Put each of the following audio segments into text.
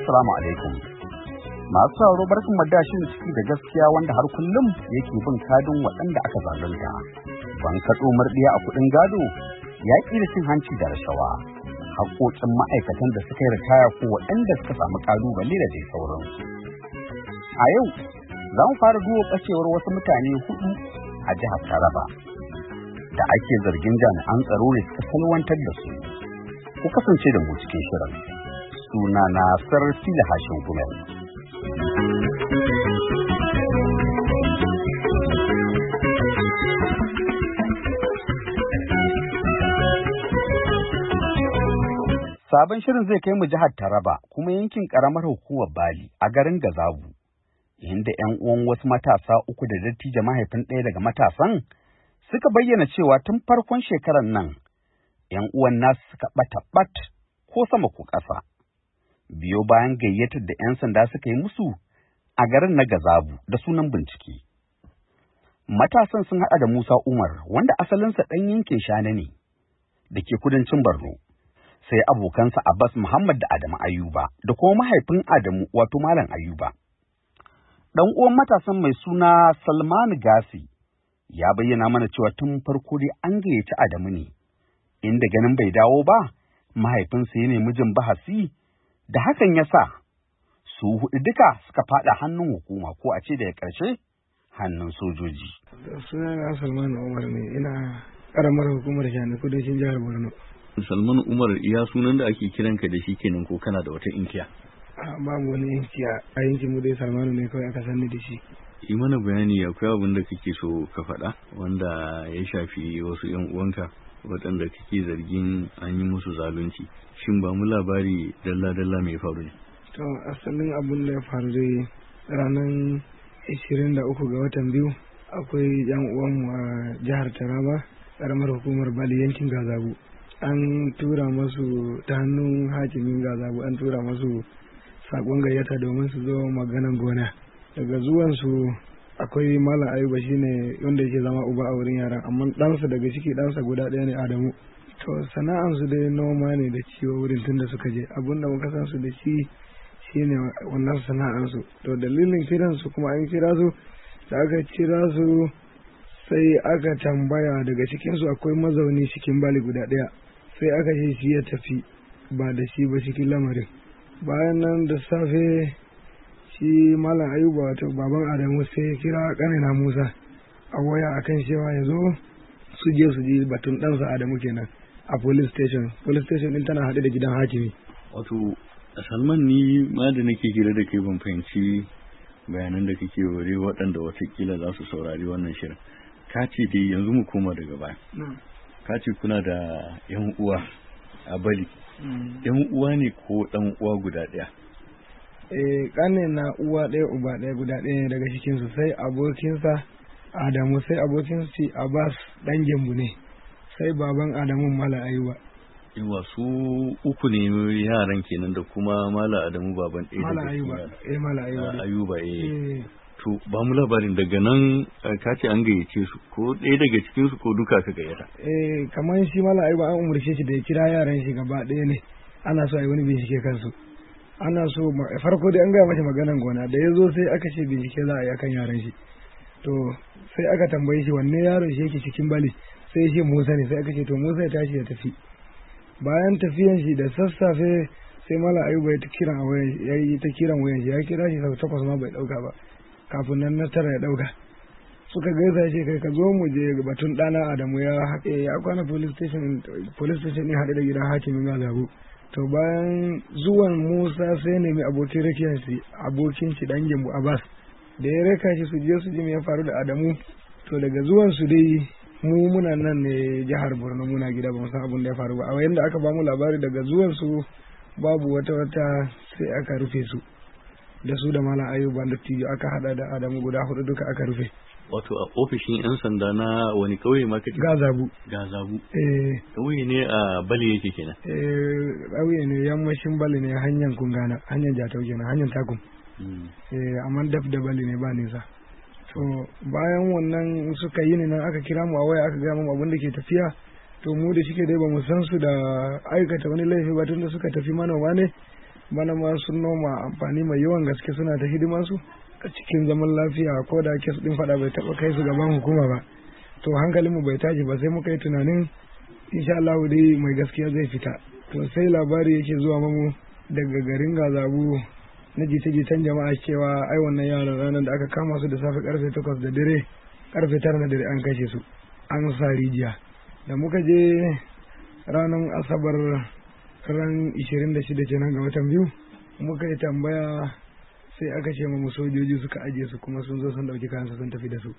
assalamu alaikum. Masu sauraro barkan mu da shirin ciki da gaskiya wanda har kullum yake bin kadin waɗanda aka zalunta. Ban kaɗo murɗiya a kuɗin gado, yaƙi da cin hanci da rashawa, haƙoƙin ma'aikatan da suka yi ritaya ko waɗanda suka samu ƙalubale da dai sauransu. A yau za mu fara duba ɓacewar wasu mutane 4 a jihar Taraba da ake zargin jami'an tsaro ne suka salwantar da su. Ku kasance da mu cikin shirin. Suna na Sarfila Hashin Gumel. Sabon shirin zai kai mu jihar Taraba kuma yankin ƙaramar hukumar Bali a garin Gazabu, inda 'yan uwan wasu matasa 3 da dattijo mahaifin ɗaya daga matasan suka bayyana cewa tun farkon shekarar nan 'yan uwan nasu suka ɓat ko sama ko ƙasa. Biyo bayan gayyatar da 'yan sanda suka yi musu a garin na Gazabu da sunan bincike. Matasan sun haɗa da Musa Umar wanda asalinsa ɗan yankin Shana ne da ke kudancin Borno, sai abokansa Abbas Muhammad da Adamu Ayuba da kuma mahaifin Adamu wato Malam Ayuba. Ɗan uwan matasan mai suna Salmanu Gasi ya bayyana mana cewa tun farko dai an gayyaci Adamu ne, inda ganin bai dawo ba, mahaifinsa ya nemi jin bahasi, da hakan ya sa su 4 duka suka faɗa hannun hukuma ko a ce daga ƙarshe hannun sojoji. Sunana Salmanu Umar ne, ina ƙaramar hukumar Shani kudancin jihar Borno. Salmanu Umar, iya sunan da ake kiranka da shi kenan ko kana da wata inkiya? Babu wani inkiya, a yankin mu dai Salmanu ne kawai aka sani da shi. Yi mana bayani, akwai abin da kake so ka faɗa wanda ya shafi wasu 'yan uwanka waɗanda kake zargin an yi musu zalunci. Shin ba mu labari dalla-dalla mai faru ne? To, asalin abin da ya faru dai ranar 23 ga watan biyu akwai 'yan uwanmu a jihar Taraba, ƙaramar hukumar Bali yankin Gazabu. An tura masu ta hannun hakimin Gazabu, an tura masu saƙon gayyata domin su zo maganan gona. Daga zuwansu akwai Malam Ayuba shine wanda yake zama uba a wurin yaran, amma ɗansa daga ciki ɗansa guda ɗaya ne Adamu. To sana'ansu dai noma ne da ciwo wurin tun da suka je, abinda muka san su da shi shine wannan sana'ansu. To dalilin kiransu kuma an kira su, da aka kira su sai aka tambaya daga cikinsu akwai mazauni cikin Bali guda ɗaya, sai aka ce shi ya tafi ba da shi ba cikin lamarin. Bayan nan da safe shi Malam Ayuba wato baban Adamu sai ya kira ƙanina Musa a waya akan cewa ya zo su je su ji batun ɗansa Adamu kenan a police station din tana haɗe da gidan hakimi. Wato Salman, ni ma da nake hira da kai ban fahimci bayanan da kake ware waɗanda watakila za su saurari wannan shirin. Ka ce dai yanzu mu koma daga baya. Ka ce kuna da 'yan uwa a Bali. 'Yan uwa ne ko ɗan uwa guda ɗaya? Ƙane na uwa ɗaya uba ɗaya guda ɗaya daga cikinsu, sai abokinsa Adamu, sai abokin shi Abbas ɗan Gembu ne, sai baban Adamu Malam Ayuba. Yawa su 3 ne yaran kenan da kuma Malam Adamu baban ɗaya Malam Ayuba. Malam Ayuba. To ba mu labarin daga nan ka ce an gayyace su ko ɗaya daga cikinsu ko duka ka gayyata? Kamar shi Malam Ayuba an umarce shi da ya kira yaran shi gaba ɗaya ne, ana so a yi wani bincike kansu. Ana so farko dai an gaya masa maganan gona, da ya zo sai aka ce bincike za a yi akan yaran shi. To sai aka tambaye shi wanne yaron shi yake cikin Bali, sai ya ce Musa ne, sai aka ce to Musa ya tashi ya tafi. Bayan tafiyan shi da sassafe sai Malam Ayuba ya yi ta kiran wayan shi, ya kira shi sau 8 ma bai dauka ba, kafin nan na 9 ya dauka. Suka gaisa shi, kai ka zo mu je batun ɗana Adamu ya kwana police station ne haɗe da gidan hakimin Gazabu. To bayan zuwan Musa sai nemi abokin shi dan Gembu Abbas, da ya raka shi su je su ji me ya faru da Adamu. To daga zuwan su dai mu muna nan ne jihar Borno, muna gida, ba mu san abin da ya faru ba. A yayin da aka ba mu labari daga zuwan su babu wata sai aka rufe su da su da Malam Ayuba da Tijo, aka hada da Adamu guda 4 duka aka rufe. Wato a ofishin 'yan sanda na wani kauye ma kake? Gazabu. Kauye ne a Bali yake kenan? Kauye ne yammacin Bali ne, hanyar Kungana, hanyar Jatau kenan, hanyar Takum. Amma daf da Bali ne ba nisa. To bayan wannan suka yi ne nan aka kira mu a waya, aka gaya mu abin da ke tafiya. To mu da shike dai ba mu san su da aikata wani laifi ba, tunda suka tafi manoma ne, bana ma sun noma amfani mai yawan gaske suna ta hidimansu a cikin zaman lafiya, ko da kes ɗin faɗa bai taɓa kai su gaban hukuma ba. To hankalinmu bai tashi ba, sai muka yi tunanin insha Allah dai mai gaskiya zai fita. To sai labari yake zuwa mamu daga garin Gazabu na jita-jitan jama'a cewa ai wannan yaran ranar da aka kama su da safe karfe 8 da dare, karfe 9 na dare an kashe su, an sa rijiya. Da muka je ranar Asabar ran 26 kenan ga watan biyu, muka yi tambaya sai aka ce mu sojoji suka ajiye su, kuma sun zo sun dauki kayansu sun tafi da su.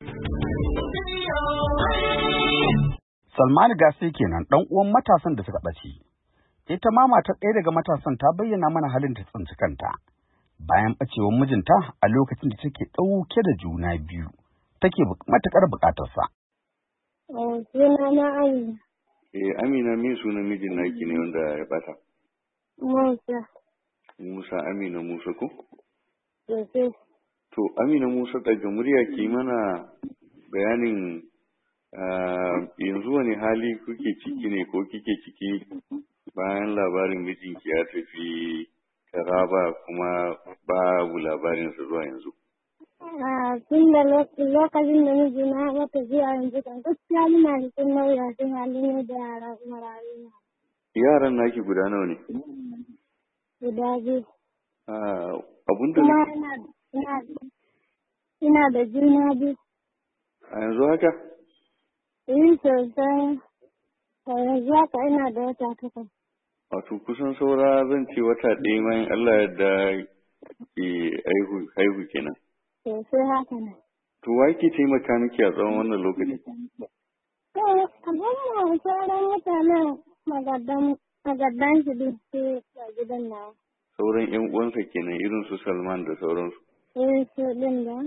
Salman Gasi kenan dan uwan matasan da suka ɓace. Ita ma matar ɗaya daga matasan ta bayyana mana halin ta tsinci kanta bayan ɓacewar mijinta a lokacin da take ɗauke da juna biyu, take matuƙar buƙatarsa. Suna na Amina. Amina, me sunan mijin naki ne wanda ya bata? Musa. Musa, Amina Musa ko? Sosai. To, Amina Musa, daga murya ki mana bayanin yanzu wani hali kuke ciki ne ko kike ciki bayan labarin mijinki ya tafi Taraba kuma babu labarinsa zuwa yanzu? Tun da lokacin da mijina ya tafi a yanzu kan gaskiya muna cikin mawuyacin hali ne da yara marayu. Yaran naki guda nawa ne? Guda biyu. Abun da kuma ina da juna biyu. A yanzu haka? Sosai. Yanzu haka ina da wata 8. Wato kusan saura zan ce wata ɗaya ma Allah yadda ke haihu kenan. Sosai haka ne. To wa ke taimaka miki a tsawon wannan lokaci? Kamar sauran mutanen magaddan shi duk sai a gidan nawa. Sauran 'yan uwansa kenan irin su Salman da sauransu. Su ɗin da.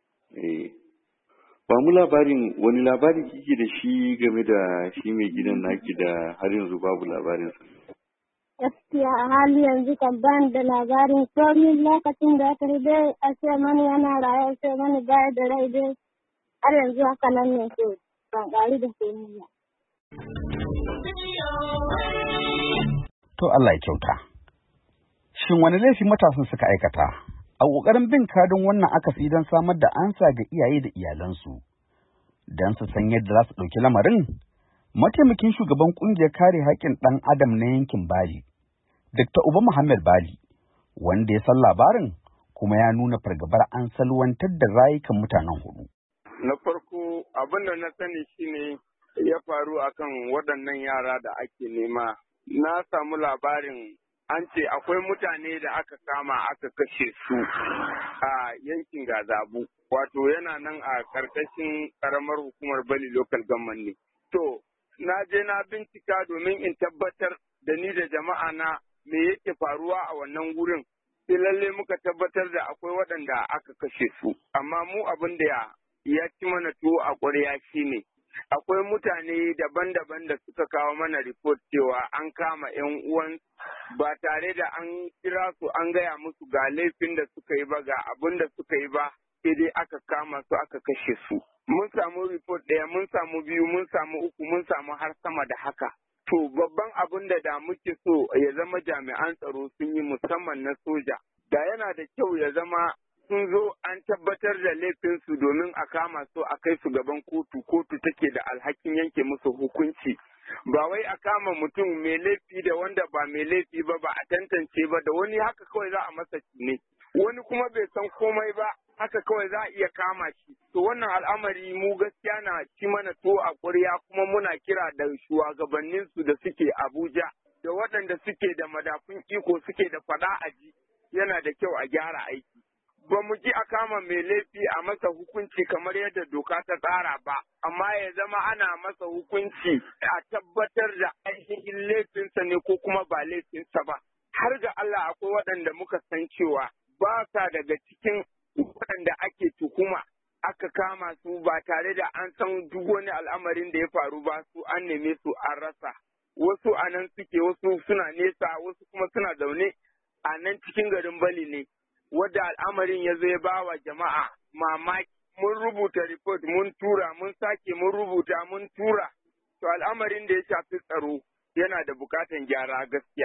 Ba mu wani labari kike da shi game da shi mai gidan naki da har yanzu babu labarinsa? Gaskiya a hali yanzu kan ban da labarin komin lokacin da aka dai a ce mani yana raye, a ce mani baya da rai dai har yanzu haka nan ne ke ban ƙari da komi ba. To Allah ya kyauta. Shin wani laifi matasan suka aikata? A ƙoƙarin bin kadin wannan akasi don samar da ansa ga iyaye da iyalansu, don su san yadda za su ɗauki lamarin, mataimakin shugaban ƙungiyar kare haƙƙin ɗan adam na yankin Bali, Dr. Uba Muhammad Bali, wanda ya san labarin kuma ya nuna fargabar an salwantar da rayukan mutanen 4. Na farko abin da na sani shine ya faru akan waɗannan yara da ake nema. Na samu labarin an ce akwai mutane da aka kama aka kashe su a yankin Gazabu, wato yana nan a ƙarƙashin ƙaramar hukumar Bali Local Government ne. To, na je na bincika domin in tabbatar da ni da jama'a na me yake faruwa a wannan gurin. Sai lalle muka tabbatar da akwai waɗanda aka kashe su, amma mu abin da ya ci mana tuwo a ƙwarya shine akwai mutane daban-daban da suka kawo mana report cewa an kama 'yan uwan ba tare da an kira su an gaya musu ga laifin da suka yi ba ga abin da suka yi ba, sai dai aka kama su aka kashe su. Mun samu report ɗaya, mun samu 2, mun samu 3, mun samu har sama da haka. To babban abin da muke so ya zama jami'an tsaro sun yi musamman na soja. Da yana da kyau ya zama sun zo an tabbatar da laifinsu domin a kama su a kai su gaban kotu, kotu take da alhakin yanke musu hukunci. Ba wai a kama mutum mai laifi da wanda ba mai laifi ba, ba a tantance ba, da wani haka kawai za a masa ne. Wani kuma bai san komai ba, haka kawai za a iya kama shi. To wannan al'amari mu gaskiya na ci mana to a ƙwarya, kuma muna kira da shugabanninsu da suke Abuja da waɗanda suke da madafun iko suke da faɗa a ji, yana da kyau a gyara aiki. Ba mu ji a kama mai laifi a masa hukunci kamar yadda doka ta tsara ba, amma ya zama ana masa hukunci a tabbatar da ainihin laifinsa ne ko kuma ba laifinsa ba. Har ga Allah akwai waɗanda muka san cewa ba sa daga cikin waɗanda ake tuhuma aka kama su ba tare da an san duk wani al'amarin da ya faru ba, su an neme su an rasa. Wasu a nan suke, wasu suna nesa, wasu kuma suna zaune a nan cikin garin Bali ne. Wadda al'amarin ya zo ya ba wa jama'a mamaki. Mun rubuta report, mun tura, mun sake mun rubuta, mun tura. To al'amarin da ya shafi tsaro yana da bukatan gyara gaskiya.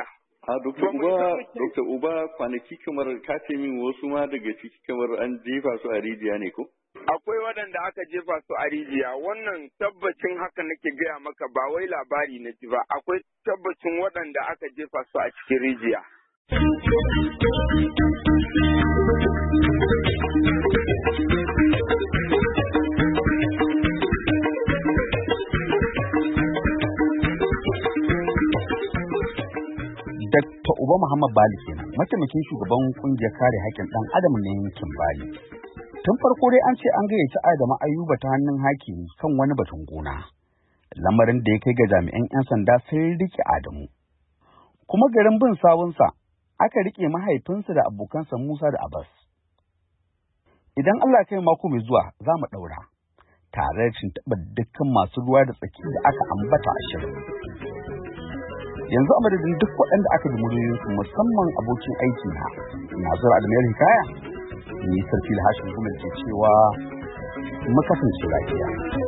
A Dr. Uba kwanaki kamar ka ce min wasu ma daga ciki kamar an jefa su a rijiya ne ko? Akwai waɗanda aka jefa su a rijiya, wannan tabbacin haka nake gaya maka ba wai labari na ji ba, akwai tabbacin waɗanda aka jefa su a cikin rijiya. Dr. Uba Muhammad Bali kenan, mataimakin shugaban kungiyar kare haƙƙin ɗan adam na yankin Bali. Tun farko dai an ce an gayyaci Adamu Ayuba ta hannun hakimi kan wani batun gona. Lamarin da ya kai ga jami'an 'yan sanda sun rike Adamu. Kuma garin bin sawunsa aka rike mahaifinsa da abokansa Musa da Abbas. Idan Allah ya kai mako mai zuwa za mu ɗaura, tare da tuntuɓar dukkan masu ruwa da tsaki da aka ambata a shirin. Yanzu a madadin duk waɗanda aka ji muryoyinsu musamman abokin aiki na Nazir Almayar Hikaya, ni Sarki Hashin Gumel ke cewa mu kasance lafiya.